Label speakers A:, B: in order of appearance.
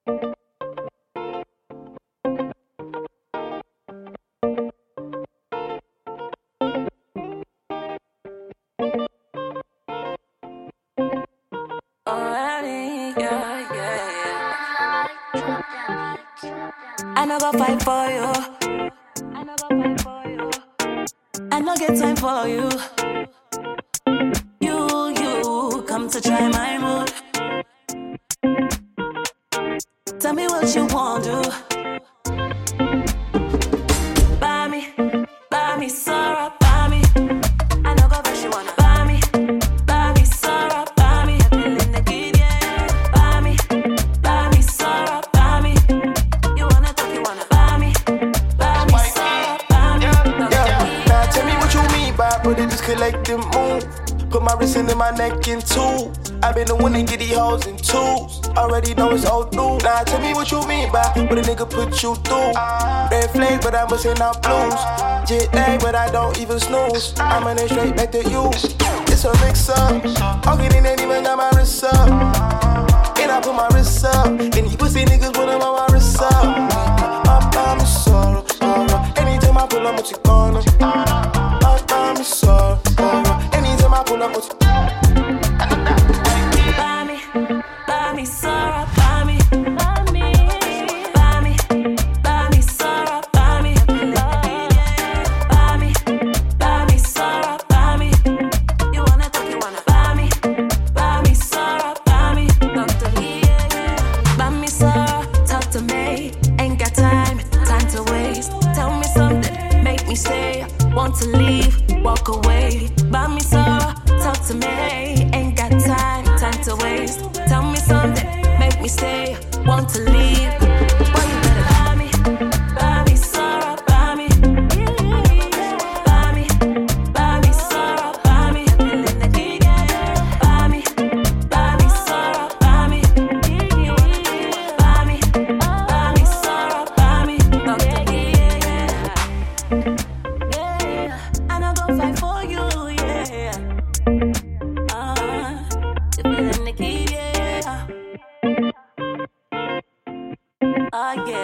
A: I no go fight for you. I no get time for you. You come to try my mood. Tell me what you want to. Buy me, Sarah, buy me. I no go fresh, you wanna buy me, Sarah, buy me. Feeling the kid, yeah. Buy me, Sarah, buy me. You wanna talk, you wanna buy me, Sarah, buy me.
B: Yeah. Now tell me what you mean by put it just collecting move. Put my wrist into my neck in two. I've been the one to get these hoes in twos. Already know it's old new. Now tell me what you mean by what a nigga put you through. Red flags, but I'm busting out blues. Jet lag, but I don't even snooze. I'm running straight back to you. It's a mix up. I'll get in even got my wrist up. And I put my wrist up. And these pussy niggas put them on my wrist up. I'm sorrow. Anytime I pull up, what you gonna? I'm sorrow. Anytime I pull up, what you
A: Buy me, Sarah, buy me. Buy me, Sarah, buy me. Buy me, Sarah, buy me. You wanna talk, you wanna buy me, Sarah, buy me. Buy me, Sarah, talk to me. Ain't got time to waste. Tell me something, make me stay. Want to leave, walk away. Buy me, Sarah, talk to me. Ain't got time to waste. Tell me something, make me stay. Want to leave, well you better buy me, Sarah, buy me. Buy me, Sarah, buy me. Buy me, Sarah, buy me. Buy me, Sarah, buy me. Yeah, I no go fight for you, yeah. You feeling the key, yeah. Oh yeah.